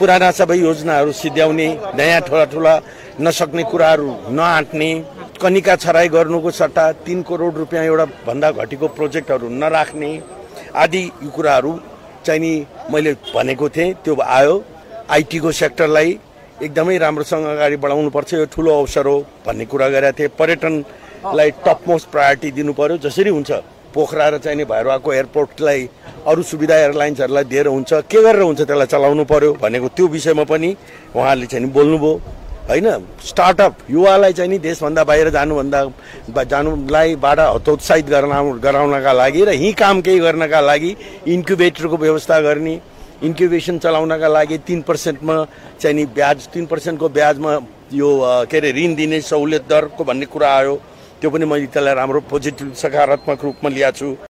पुराना सबै योजनाहरू सिध्याउने, नयाँ ठुला नसक्ने कुराहरू नआँट्ने, कनिका छराई गर्नुको सट्टा 3 करोड रुपियाँ एउटा भन्दा घटीको प्रोजेक्टहरू नराख्ने आदि यो कुराहरू चाहिँ नि मैले भनेको थिएँ। त्यो आयो। आईटी को सेक्टरलाई एकदमै राम्रोसँग अगाडि बढाउनु पर्छ, यो ठुलो अवसर हो भन्ने कुरा गरेका थिए। पर्यटनलाई टप मोस्ट प्रायोरिटी दिनु पर्यो। जसरी हुन्छ पोखरा र चाहिँ नि भैरवाको एयरपोर्टलाई अरू सुविधा एयरलाइन्सहरूलाई दिएर हुन्छ, के गरेर हुन्छ त्यसलाई चलाउनु पर्यो भनेको त्यो विषयमा पनि उहाँले चाहिँ बोल्नुभयो हैन। स्टार्टअप युवालाई चाहिँ नि देशभन्दा बाहिर जानुलाई बाडा हतोत्साहित गराउनका लागि र यही काम केही गर्नका लागि इन्क्युबेटरको व्यवस्था गर्ने, इन्क्युबेसन चलाउनका लागि 3% मा चाहिँ नि ब्याज 3% को ब्याजमा यो के अरे ऋण दिने सहुलियत दरको भन्ने कुरा आयो। त्यो पनि मैले त्यसलाई राम्रो पोजिटिभ सकारात्मक रूपमा लिएको छु।